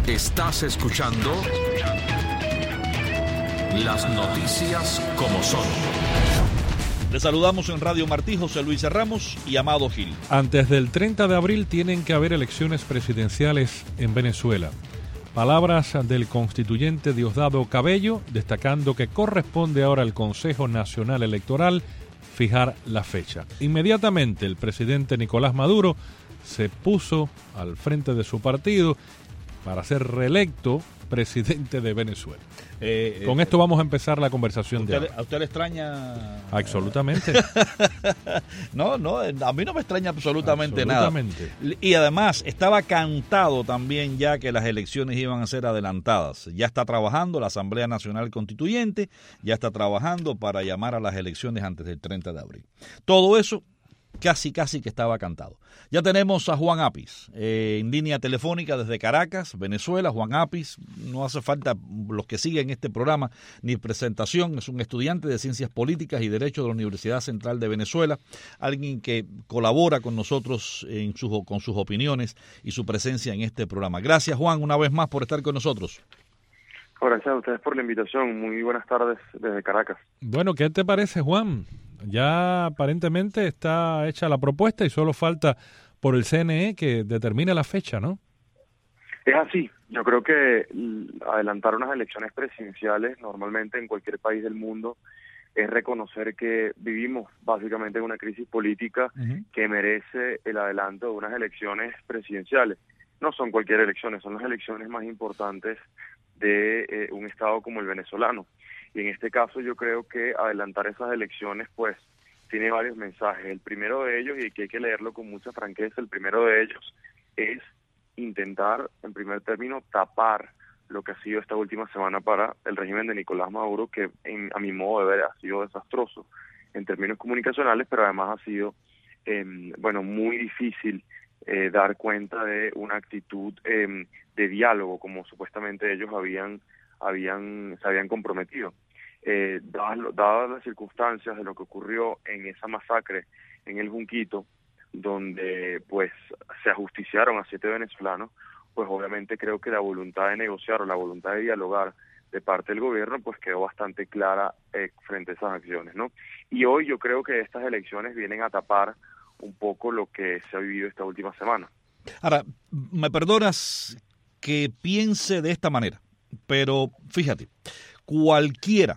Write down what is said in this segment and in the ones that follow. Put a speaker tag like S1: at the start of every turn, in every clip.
S1: Estás escuchando Las Noticias como son.
S2: Le saludamos en Radio Martí, José Luis Ramos y Amado Gil.
S3: Antes del 30 de abril tienen que haber elecciones presidenciales en Venezuela. Palabras del constituyente Diosdado Cabello, destacando que corresponde ahora al Consejo Nacional Electoral fijar la fecha. Inmediatamente el presidente Nicolás Maduro se puso al frente de su partido para ser reelecto presidente de Venezuela. Con esto vamos a empezar la conversación de hoy.
S2: ¿A usted le extraña?
S3: Absolutamente.
S2: No, a mí no me extraña absolutamente nada. Y además estaba cantado también ya que las elecciones iban a ser adelantadas. Ya está trabajando la Asamblea Nacional Constituyente, ya está trabajando para llamar a las elecciones antes del 30 de abril. Todo eso casi que estaba cantado. Ya tenemos a Juan Apis en línea telefónica desde Caracas, Venezuela. Juan Apis, no hace falta los que siguen este programa ni presentación, es un estudiante de Ciencias Políticas y Derecho de la Universidad Central de Venezuela, alguien que colabora con nosotros con sus opiniones y su presencia en este programa. Gracias, Juan, una vez más por estar con nosotros.
S4: Gracias a ustedes por la invitación. Muy buenas tardes desde Caracas.
S3: Bueno, ¿qué te parece, Juan? Ya aparentemente está hecha la propuesta y solo falta por el CNE que determine la fecha, ¿no?
S4: Es así. Yo creo que adelantar unas elecciones presidenciales normalmente en cualquier país del mundo es reconocer que vivimos básicamente en una crisis política que merece el adelanto de unas elecciones presidenciales. No son cualquier elecciones, son las elecciones más importantes de un estado como el venezolano. Y en este caso yo creo que adelantar esas elecciones pues tiene varios mensajes. El primero de ellos, y que hay que leerlo con mucha franqueza, el primero de ellos es intentar, en primer término, tapar lo que ha sido esta última semana para el régimen de Nicolás Maduro, que a mi modo de ver ha sido desastroso en términos comunicacionales, pero además ha sido muy difícil dar cuenta de una actitud de diálogo como supuestamente ellos se habían comprometido. Dadas las circunstancias de lo que ocurrió en esa masacre en el Junquito, donde pues se ajusticiaron a 7 venezolanos, pues obviamente creo que la voluntad de negociar o la voluntad de dialogar de parte del gobierno pues quedó bastante clara frente a esas acciones, ¿no? Y hoy yo creo que estas elecciones vienen a tapar un poco lo que se ha vivido esta última semana.
S2: Ahora, me perdonas que piense de esta manera, pero fíjate, cualquiera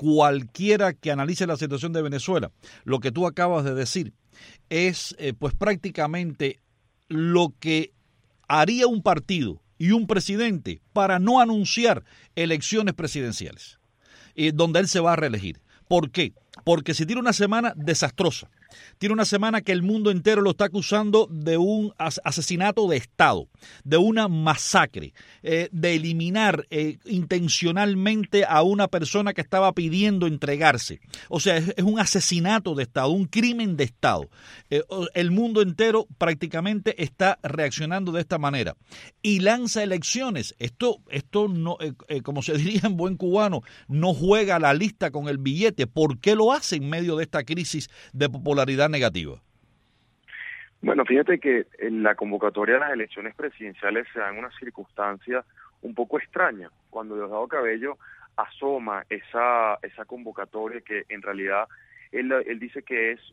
S2: que analice la situación de Venezuela, lo que tú acabas de decir es pues prácticamente lo que haría un partido y un presidente para no anunciar elecciones presidenciales, donde él se va a reelegir. ¿Por qué? Porque si tiene una semana desastrosa, tiene una semana que el mundo entero lo está acusando de un asesinato de Estado, de una masacre, de eliminar intencionalmente a una persona que estaba pidiendo entregarse. O sea, es un asesinato de Estado, un crimen de Estado. El mundo entero prácticamente está reaccionando de esta manera. Y lanza elecciones. Esto no, como se diría en buen cubano, no juega la lista con el billete. ¿Por qué lo hace en medio de esta crisis de popularidad negativa?
S4: Bueno, fíjate que en la convocatoria de las elecciones presidenciales se da en una circunstancia un poco extraña. Cuando Diosdado Cabello asoma esa convocatoria, que en realidad él dice que es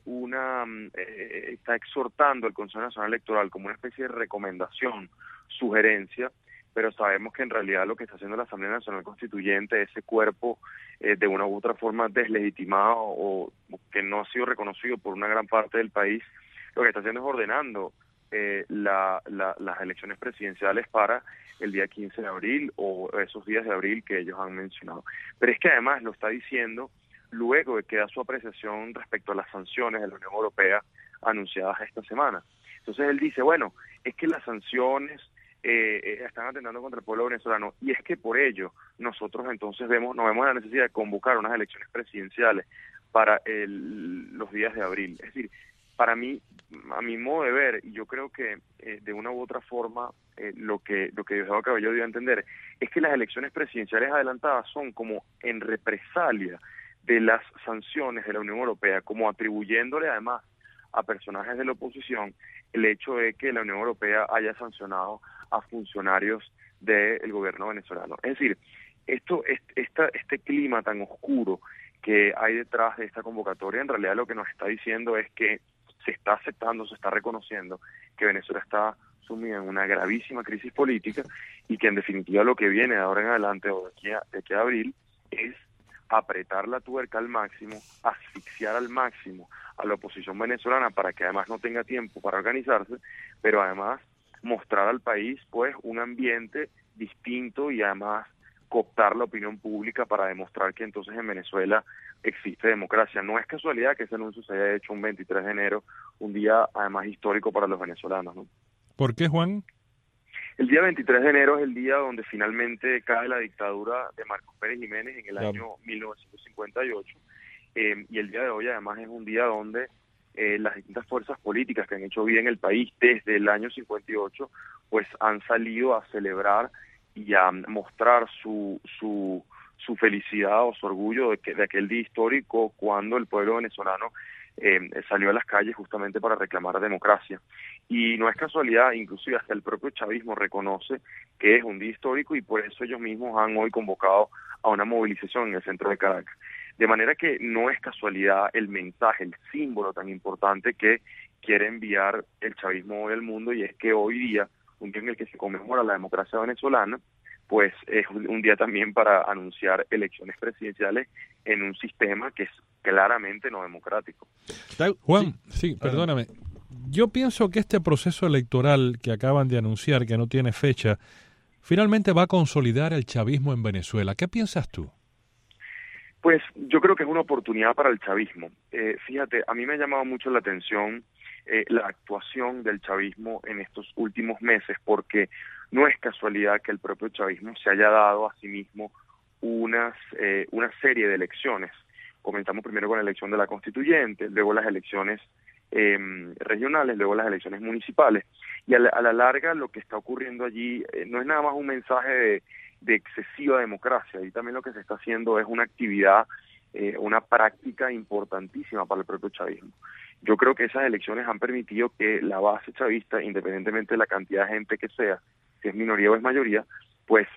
S4: está exhortando al Consejo Nacional Electoral como una especie de recomendación, sugerencia, pero sabemos que en realidad lo que está haciendo la Asamblea Nacional Constituyente, ese cuerpo de una u otra forma deslegitimado o que no ha sido reconocido por una gran parte del país, lo que está haciendo es ordenando las elecciones presidenciales para el día 15 de abril o esos días de abril que ellos han mencionado. Pero es que además lo está diciendo luego de que da su apreciación respecto a las sanciones de la Unión Europea anunciadas esta semana. Entonces él dice, bueno, es que las sanciones están atentando contra el pueblo venezolano y es que por ello nosotros entonces no vemos la necesidad de convocar unas elecciones presidenciales para los días de abril. Es decir, para mí, a mi modo de ver, y yo creo que de una u otra forma lo que Diosdado Cabello dio a entender es que las elecciones presidenciales adelantadas son como en represalia de las sanciones de la Unión Europea, como atribuyéndole además a personajes de la oposición el hecho de que la Unión Europea haya sancionado a funcionarios del gobierno venezolano. Es decir, este clima tan oscuro que hay detrás de esta convocatoria, en realidad lo que nos está diciendo es que se está aceptando, se está reconociendo que Venezuela está sumida en una gravísima crisis política y que en definitiva lo que viene de ahora en adelante o de aquí a abril es apretar la tuerca al máximo, asfixiar al máximo a la oposición venezolana para que además no tenga tiempo para organizarse, pero además mostrar al país pues un ambiente distinto y además cooptar la opinión pública para demostrar que entonces en Venezuela existe democracia. No es casualidad que ese anuncio se haya hecho un 23 de enero, un día además histórico para los venezolanos, ¿no?
S3: ¿Por qué, Juan?
S4: El día 23 de enero es el día donde finalmente cae la dictadura de Marcos Pérez Jiménez en el año 1958, y el día de hoy además es un día donde las distintas fuerzas políticas que han hecho vida en el país desde el año 58 pues han salido a celebrar y a mostrar su felicidad o su orgullo de aquel día histórico cuando el pueblo venezolano salió a las calles justamente para reclamar democracia. Y no es casualidad, inclusive hasta el propio chavismo reconoce que es un día histórico y por eso ellos mismos han hoy convocado a una movilización en el centro de Caracas. De manera que no es casualidad el mensaje, el símbolo tan importante que quiere enviar el chavismo hoy al mundo, y es que hoy día, un día en el que se conmemora la democracia venezolana, pues es un día también para anunciar elecciones presidenciales en un sistema que es claramente no democrático.
S3: Juan, sí, perdóname. Yo pienso que este proceso electoral que acaban de anunciar, que no tiene fecha, finalmente va a consolidar el chavismo en Venezuela. ¿Qué piensas tú?
S4: Pues yo creo que es una oportunidad para el chavismo. Fíjate, a mí me ha llamado mucho la atención la actuación del chavismo en estos últimos meses, porque no es casualidad que el propio chavismo se haya dado a sí mismo una serie de elecciones. Comenzamos primero con la elección de la constituyente, luego las elecciones regionales, luego las elecciones municipales, y a la larga lo que está ocurriendo allí no es nada más un mensaje de excesiva democracia, y también lo que se está haciendo es una actividad, una práctica importantísima para el propio chavismo. Yo creo que esas elecciones han permitido que la base chavista, independientemente de la cantidad de gente que sea, si es minoría o es mayoría, pues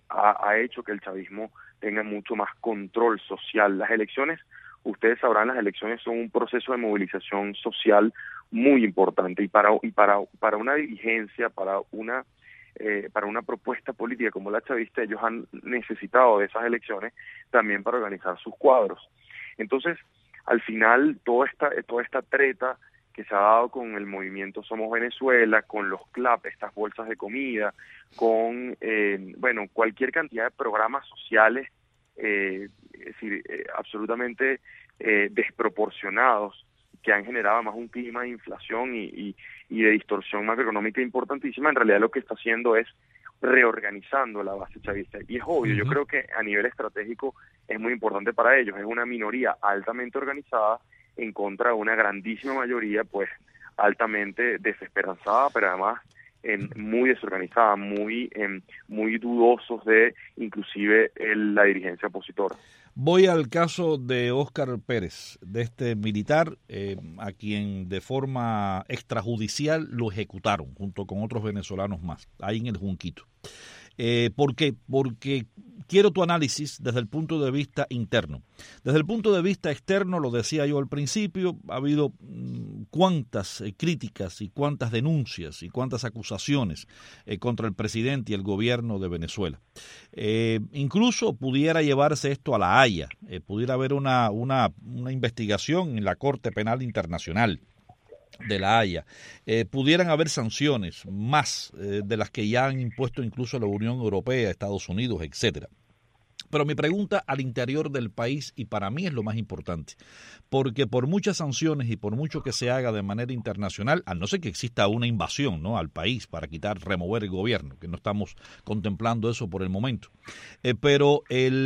S4: ha hecho que el chavismo tenga mucho más control social. Las elecciones, ustedes sabrán, las elecciones son un proceso de movilización social muy importante, y para una dirigencia, para una propuesta política como la chavista, ellos han necesitado de esas elecciones también para organizar sus cuadros. Entonces, al final, toda esta treta que se ha dado con el movimiento Somos Venezuela, con los CLAP, estas bolsas de comida, con cualquier cantidad de programas sociales, es decir, absolutamente desproporcionados, que han generado más un clima de inflación y de distorsión macroeconómica importantísima. En realidad lo que está haciendo es reorganizando la base chavista, y es obvio, yo creo que a nivel estratégico es muy importante para ellos. Es una minoría altamente organizada en contra de una grandísima mayoría pues altamente desesperanzada, pero además muy desorganizada, muy dudosos de inclusive la dirigencia opositora.
S2: Voy al caso de Óscar Pérez, de este militar a quien de forma extrajudicial lo ejecutaron junto con otros venezolanos más, ahí en el Junquito. ¿Por qué? Porque quiero tu análisis desde el punto de vista interno. Desde el punto de vista externo, lo decía yo al principio, ha habido cuántas críticas y cuántas denuncias y cuántas acusaciones contra el presidente y el gobierno de Venezuela. Incluso pudiera llevarse esto a La Haya, pudiera haber una investigación en la Corte Penal Internacional de La Haya, pudieran haber sanciones más de las que ya han impuesto incluso la Unión Europea, Estados Unidos, etcétera. Pero mi pregunta al interior del país, y para mí es lo más importante, porque por muchas sanciones y por mucho que se haga de manera internacional, a no ser que exista una invasión, ¿no?, al país para remover el gobierno, que no estamos contemplando eso por el momento, pero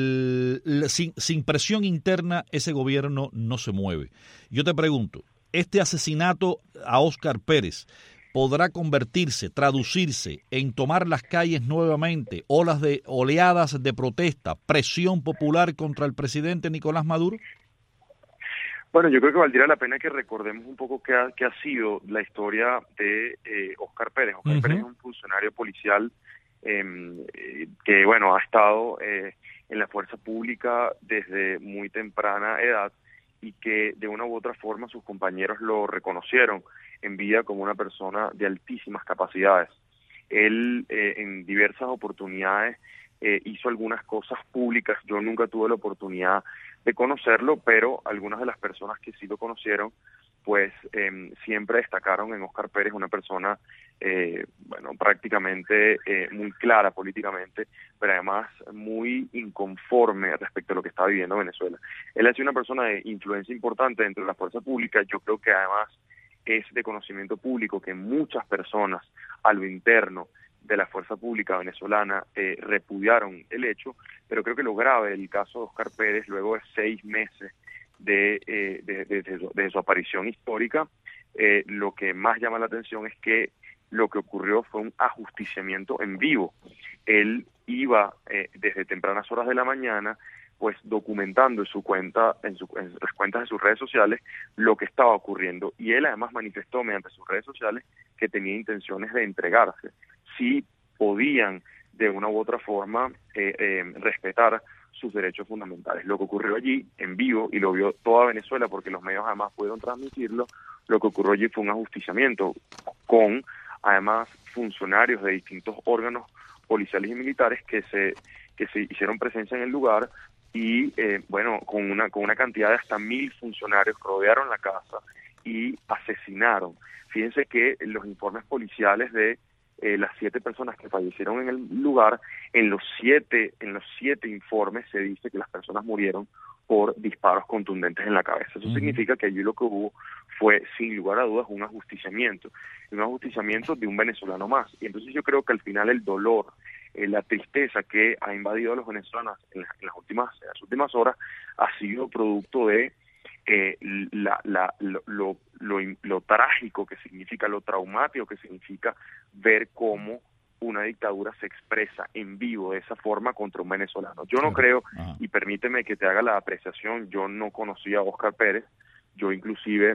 S2: sin presión interna ese gobierno no se mueve. Yo te pregunto, ¿este asesinato a Óscar Pérez podrá traducirse en tomar las calles nuevamente, oleadas de protesta, presión popular contra el presidente Nicolás Maduro?
S4: Bueno, yo creo que valdría la pena que recordemos un poco qué ha sido la historia de Óscar Pérez. Óscar Pérez es un funcionario policial que bueno, ha estado en la fuerza pública desde muy temprana edad y que de una u otra forma sus compañeros lo reconocieron en vida como una persona de altísimas capacidades. Él en diversas oportunidades hizo algunas cosas públicas. Yo nunca tuve la oportunidad de conocerlo, pero algunas de las personas que sí lo conocieron pues siempre destacaron en Óscar Pérez una persona prácticamente muy clara políticamente, pero además muy inconforme respecto a lo que está viviendo Venezuela. Él ha sido una persona de influencia importante dentro de la fuerza pública. Yo creo que además es de conocimiento público que muchas personas a lo interno de la fuerza pública venezolana repudiaron el hecho, pero creo que lo grave del caso de Óscar Pérez, luego de 6 meses de su aparición histórica, lo que más llama la atención es que lo que ocurrió fue un ajusticiamiento en vivo. Él iba desde tempranas horas de la mañana pues documentando en su cuenta, en las cuentas de sus redes sociales lo que estaba ocurriendo, y él además manifestó mediante sus redes sociales que tenía intenciones de entregarse si podían de una u otra forma respetar sus derechos fundamentales. Lo que ocurrió allí en vivo, y lo vio toda Venezuela porque los medios además pudieron transmitirlo, lo que ocurrió allí fue un ajusticiamiento con además funcionarios de distintos órganos policiales y militares que se hicieron presencia en el lugar y con una cantidad de hasta 1,000 funcionarios rodearon la casa y asesinaron. Fíjense que los informes policiales de las 7 personas que fallecieron en el lugar, en los 7 informes se dice que las personas murieron por disparos contundentes en la cabeza. Eso significa que allí lo que hubo fue, sin lugar a dudas, un ajusticiamiento de un venezolano más. Y entonces yo creo que al final el dolor, la tristeza que ha invadido a los venezolanos en las últimas horas ha sido producto de lo trágico que significa, lo traumático que significa ver cómo una dictadura se expresa en vivo de esa forma contra un venezolano. Yo no creo, y permíteme que te haga la apreciación, yo no conocía a Óscar Pérez, yo inclusive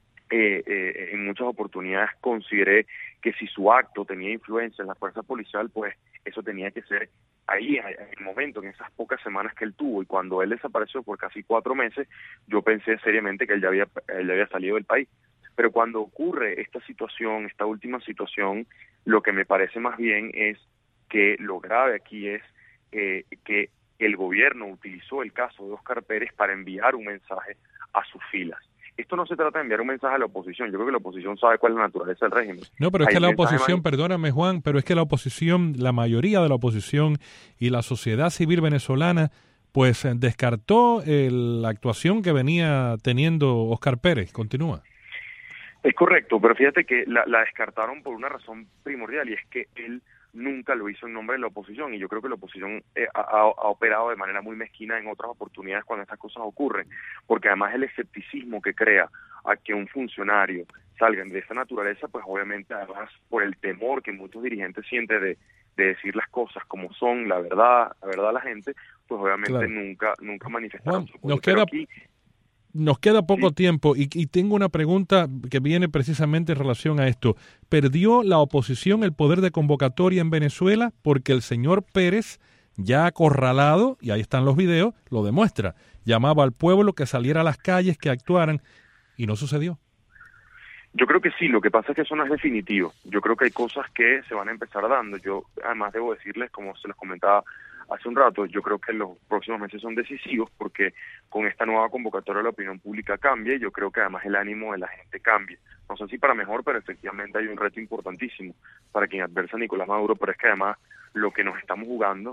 S4: en muchas oportunidades consideré que si su acto tenía influencia en la fuerza policial, pues eso tenía que ser ahí, en el momento, en esas pocas semanas que él tuvo, y cuando él desapareció por casi 4 meses, yo pensé seriamente que él ya había salido del país. Pero cuando ocurre esta última situación, lo que me parece más bien es que lo grave aquí es que el gobierno utilizó el caso de Óscar Pérez para enviar un mensaje a sus filas. Esto no se trata de enviar un mensaje a la oposición. Yo creo que la oposición sabe cuál es la naturaleza del régimen.
S3: No, pero es que la oposición, perdóname Juan, pero es que la oposición, la mayoría de la oposición y la sociedad civil venezolana, pues descartó la actuación que venía teniendo Óscar Pérez. Continúa.
S4: Es correcto, pero fíjate que la descartaron por una razón primordial, y es que él nunca lo hizo en nombre de la oposición, y yo creo que la oposición ha operado de manera muy mezquina en otras oportunidades cuando estas cosas ocurren, porque además el escepticismo que crea a que un funcionario salga de esa naturaleza, pues obviamente además por el temor que muchos dirigentes sienten de decir las cosas como son, la verdad a la gente, pues obviamente nunca manifestaron su apoyo.
S3: Nos queda poco tiempo y tengo una pregunta que viene precisamente en relación a esto. ¿Perdió la oposición el poder de convocatoria en Venezuela? Porque el señor Pérez, ya acorralado, y ahí están los videos, lo demuestra. Llamaba al pueblo que saliera a las calles, que actuaran, y no sucedió.
S4: Yo creo que sí, lo que pasa es que eso no es definitivo. Yo creo que hay cosas que se van a empezar dando. Yo además debo decirles, como se los comentaba hace un rato, yo creo que los próximos meses son decisivos porque con esta nueva convocatoria la opinión pública cambia, y yo creo que además el ánimo de la gente cambia. No sé si para mejor, pero efectivamente hay un reto importantísimo para quien adversa a Nicolás Maduro, pero es que además lo que nos estamos jugando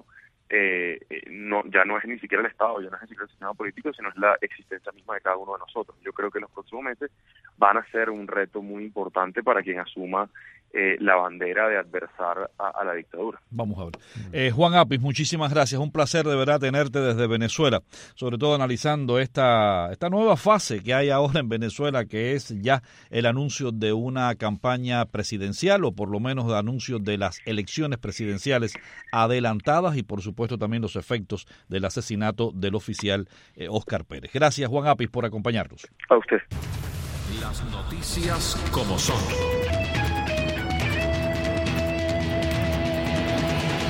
S4: ya no es ni siquiera el Estado, ya no es ni siquiera el sistema político, sino es la existencia misma de cada uno de nosotros. Yo creo que los próximos meses van a ser un reto muy importante para quien asuma la bandera de adversar a la dictadura.
S2: Vamos a ver. Juan Apis, muchísimas gracias. Un placer de verdad tenerte desde Venezuela, sobre todo analizando esta nueva fase que hay ahora en Venezuela, que es ya el anuncio de una campaña presidencial, o por lo menos de anuncio de las elecciones presidenciales adelantadas, y por supuesto también los efectos del asesinato del oficial Óscar Pérez. Gracias, Juan Apis, por acompañarnos.
S4: A usted.
S1: Las noticias como son.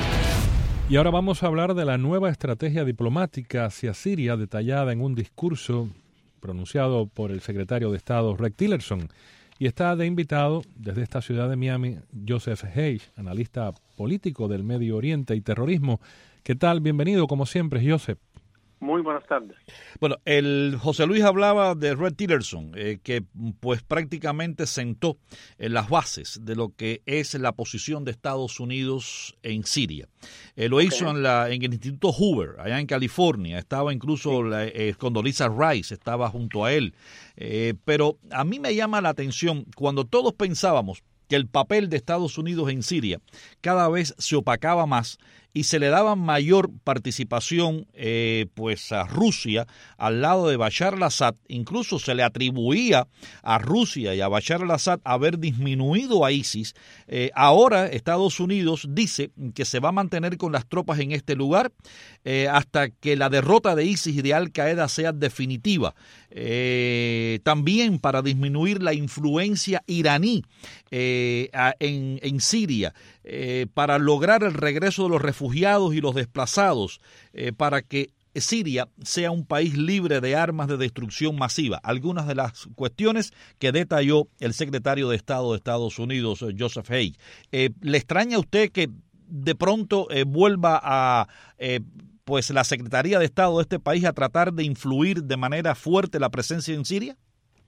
S3: Y ahora vamos a hablar de la nueva estrategia diplomática hacia Siria, detallada en un discurso pronunciado por el secretario de Estado Rex Tillerson. Y está de invitado desde esta ciudad de Miami, Joseph Hayes, analista político del Medio Oriente y terrorismo. ¿Qué tal? Bienvenido, como siempre, Joseph.
S5: Muy buenas tardes.
S2: Bueno, el José Luis hablaba de Rex Tillerson, que pues prácticamente sentó las bases de lo que es la posición de Estados Unidos en Siria. Lo hizo en el Instituto Hoover, allá en California. Estaba incluso Condoleezza Rice, estaba junto a él. Pero a mí me llama la atención cuando todos pensábamos que el papel de Estados Unidos en Siria cada vez se opacaba más y se le daba mayor participación pues a Rusia al lado de Bashar al-Assad. Incluso se le atribuía a Rusia y a Bashar al-Assad haber disminuido a ISIS. Ahora Estados Unidos dice que se va a mantener con las tropas en este lugar hasta que la derrota de ISIS y de Al-Qaeda sea definitiva. También para disminuir la influencia iraní en Siria, para lograr el regreso de los refugiados y los desplazados, para que Siria sea un país libre de armas de destrucción masiva. Algunas de las cuestiones que detalló el secretario de Estado de Estados Unidos, Joseph Hayes. ¿Le extraña a usted que de pronto vuelva a pues la Secretaría de Estado de este país a tratar de influir de manera fuerte la presencia en Siria?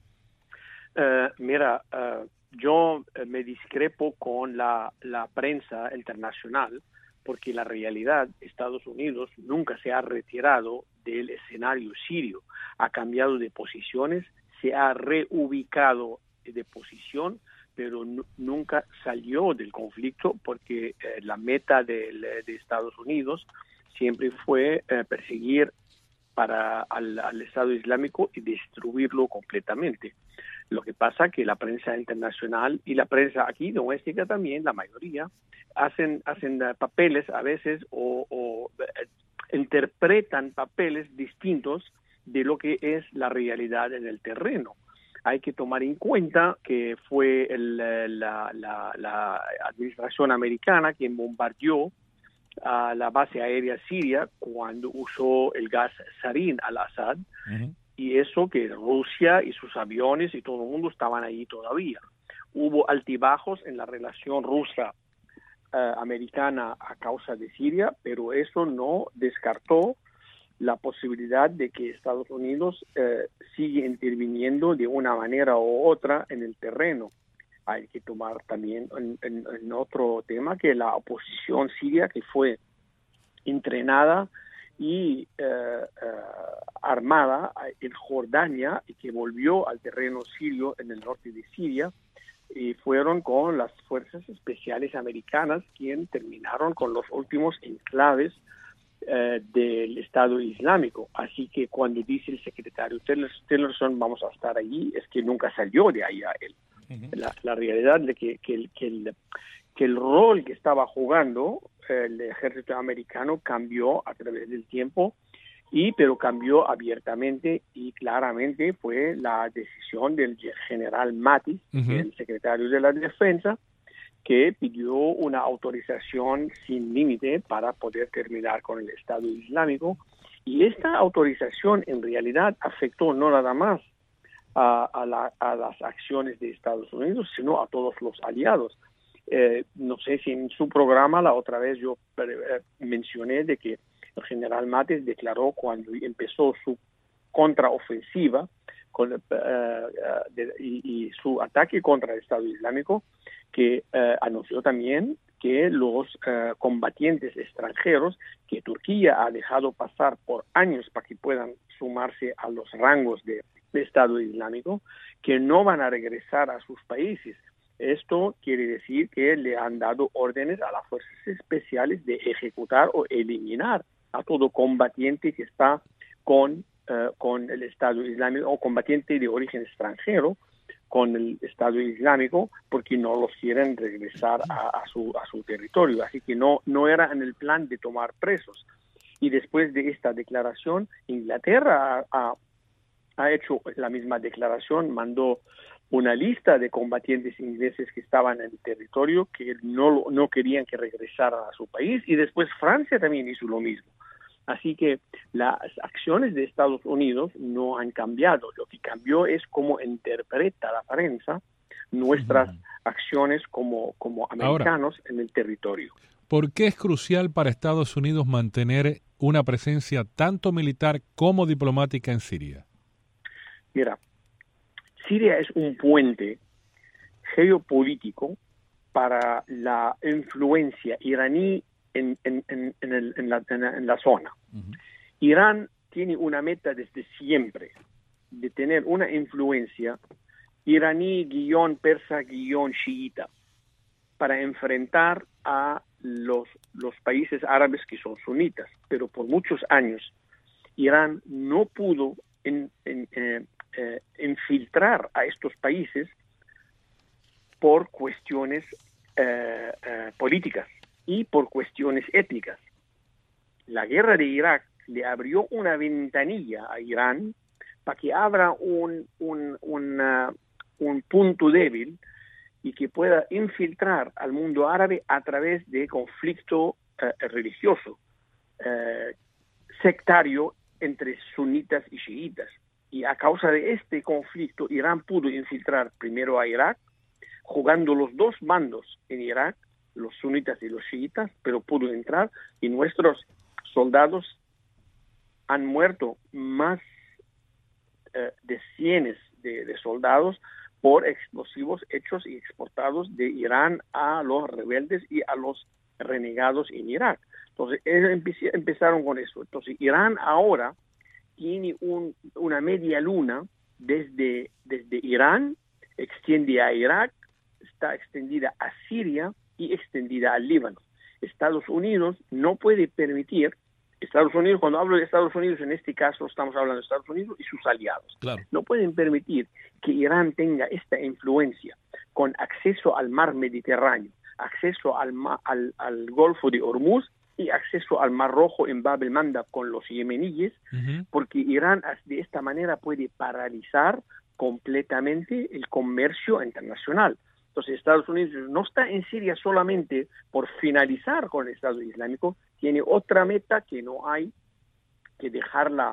S5: Yo me discrepo con la prensa internacional, porque la realidad, Estados Unidos nunca se ha retirado del escenario sirio, ha cambiado de posiciones, se ha reubicado de posición, pero nunca salió del conflicto, porque la meta de Estados Unidos siempre fue perseguir al Estado Islámico y destruirlo completamente. Lo que pasa que la prensa internacional y la prensa aquí doméstica también, la mayoría, hacen papeles a veces o interpretan papeles distintos de lo que es la realidad en el terreno. Hay que tomar en cuenta que fue la administración americana quien bombardeó a la base aérea siria cuando usó el gas sarín al-Assad. Uh-huh. Y eso que Rusia y sus aviones y todo el mundo estaban ahí todavía. Hubo altibajos en la relación rusa-americana a causa de Siria, pero eso no descartó la posibilidad de que Estados Unidos sigue interviniendo de una manera u otra en el terreno. Hay que tomar también en otro tema que la oposición siria, que fue entrenada y armada en Jordania y que volvió al terreno sirio en el norte de Siria, y fueron con las fuerzas especiales americanas quien terminaron con los últimos enclaves del Estado Islámico. Así que cuando dice el secretario Tillerson vamos a estar allí, es que nunca salió de ahí a él. Uh-huh. La realidad de que el rol que estaba jugando el ejército americano cambió a través del tiempo, pero cambió abiertamente y claramente. Fue la decisión del general Mattis, uh-huh, el secretario de la Defensa, que pidió una autorización sin límite para poder terminar con el Estado Islámico. Y esta autorización en realidad afectó no nada más a las acciones de Estados Unidos, sino a todos los aliados. No sé si en su programa la otra vez yo mencioné de que el general Mattis declaró cuando empezó su contraofensiva y su ataque contra el Estado Islámico, que anunció también que los combatientes extranjeros que Turquía ha dejado pasar por años para que puedan sumarse a los rangos de Estado Islámico, que no van a regresar a sus países. Esto quiere decir que le han dado órdenes a las fuerzas especiales de ejecutar o eliminar a todo combatiente que está con el Estado Islámico o combatiente de origen extranjero con el Estado Islámico, porque no los quieren regresar a su territorio. Así que no era en el plan de tomar presos. Y después de esta declaración, Inglaterra ha hecho la misma declaración, mandó una lista de combatientes ingleses que estaban en el territorio que no querían que regresaran a su país, y después Francia también hizo lo mismo. Así que las acciones de Estados Unidos no han cambiado. Lo que cambió es cómo interpreta la prensa nuestras acciones como americanos en el territorio.
S3: ¿Por qué es crucial para Estados Unidos mantener una presencia tanto militar como diplomática en Siria?
S5: Mira, Siria es un puente geopolítico para la influencia iraní en la zona. Irán tiene una meta desde siempre de tener una influencia iraní-persa-chiita para enfrentar a los países árabes que son sunitas, pero por muchos años Irán no pudo infiltrar a estos países por cuestiones políticas y por cuestiones étnicas. La guerra de Irak le abrió una ventanilla a Irán para que abra un punto débil y que pueda infiltrar al mundo árabe a través de conflicto religioso, sectario entre sunitas y chiitas. Y a causa de este conflicto, Irán pudo infiltrar primero a Irak, jugando los dos bandos en Irak, los sunitas y los chiitas, pero pudo entrar, y nuestros soldados han muerto más de cientos de soldados por explosivos hechos y exportados de Irán a los rebeldes y a los renegados en Irak. Entonces, empezaron con eso. Entonces, Irán ahora tiene una media luna desde Irán, extiende a Irak, está extendida a Siria y extendida al Líbano. Estados Unidos no puede permitir, cuando hablo de Estados Unidos, en este caso estamos hablando de Estados Unidos y sus aliados. Claro. No pueden permitir que Irán tenga esta influencia con acceso al mar Mediterráneo, acceso al Golfo de Hormuz y acceso al Mar Rojo en Bab el-Mandab con los yemeníes, porque Irán de esta manera puede paralizar completamente el comercio internacional. Entonces, Estados Unidos no está en Siria solamente por finalizar con el Estado Islámico, tiene otra meta que no hay que dejarla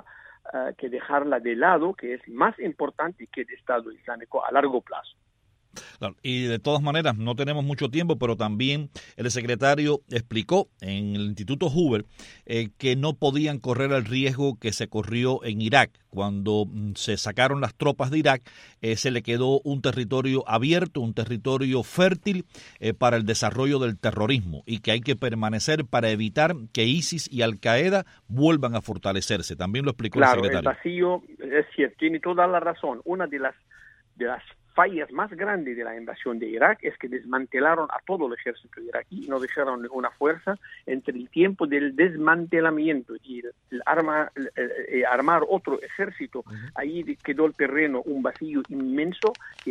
S5: de lado, que es más importante que el Estado Islámico a largo plazo.
S2: Claro, y de todas maneras, no tenemos mucho tiempo, pero también el secretario explicó en el Instituto Hoover que no podían correr el riesgo que se corrió en Irak. Cuando se sacaron las tropas de Irak, se le quedó un territorio abierto, un territorio fértil para el desarrollo del terrorismo, y que hay que permanecer para evitar que ISIS y Al-Qaeda vuelvan a fortalecerse. También lo explicó el secretario.
S5: Claro, el vacío, es cierto, tiene toda la razón. Una de las fallas más grandes de la invasión de Irak es que desmantelaron a todo el ejército iraquí y no dejaron una fuerza. Entre el tiempo del desmantelamiento y armar otro ejército, ahí quedó el terreno un vacío inmenso que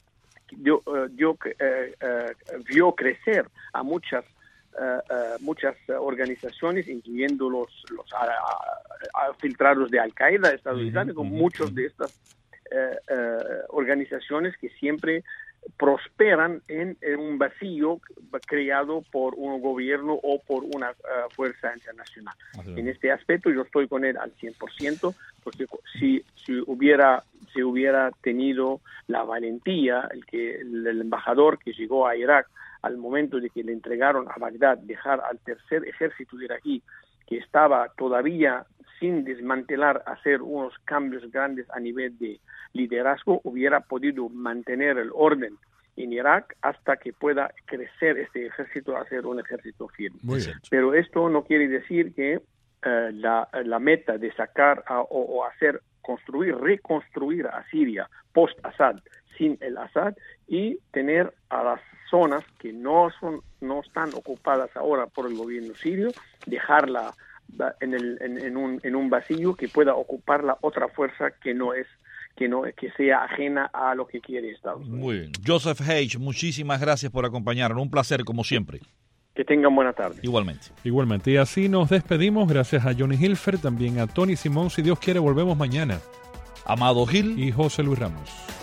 S5: vio crecer a muchas organizaciones, incluyendo los filtrados de Al-Qaeda, Estado Islámico, muchos de estas organizaciones que siempre prosperan en un vacío creado por un gobierno o por una fuerza internacional. En este aspecto yo estoy con él al 100%, porque si hubiera tenido la valentía, el embajador que llegó a Irak al momento de que le entregaron a Bagdad, dejar al tercer ejército iraquí, que estaba todavía sin desmantelar, hacer unos cambios grandes a nivel de liderazgo, hubiera podido mantener el orden en Irak hasta que pueda crecer este ejército a ser un ejército firme. Pero esto no quiere decir que la meta de sacar reconstruir a Siria post-Assad, sin el Assad, y tener a las zonas que no están ocupadas ahora por el gobierno sirio, dejarla en un vacío que pueda ocupar la otra fuerza que sea ajena a lo que quiere Estados Unidos.
S2: Muy bien. Joseph Hage, muchísimas gracias por acompañarnos. Un placer, como siempre.
S5: Que tengan buena tarde.
S3: Igualmente. Y así nos despedimos. Gracias a Johnny Hilfer, también a Tony Simón. Si Dios quiere, volvemos mañana.
S2: Amado Gil
S3: y José Luis Ramos.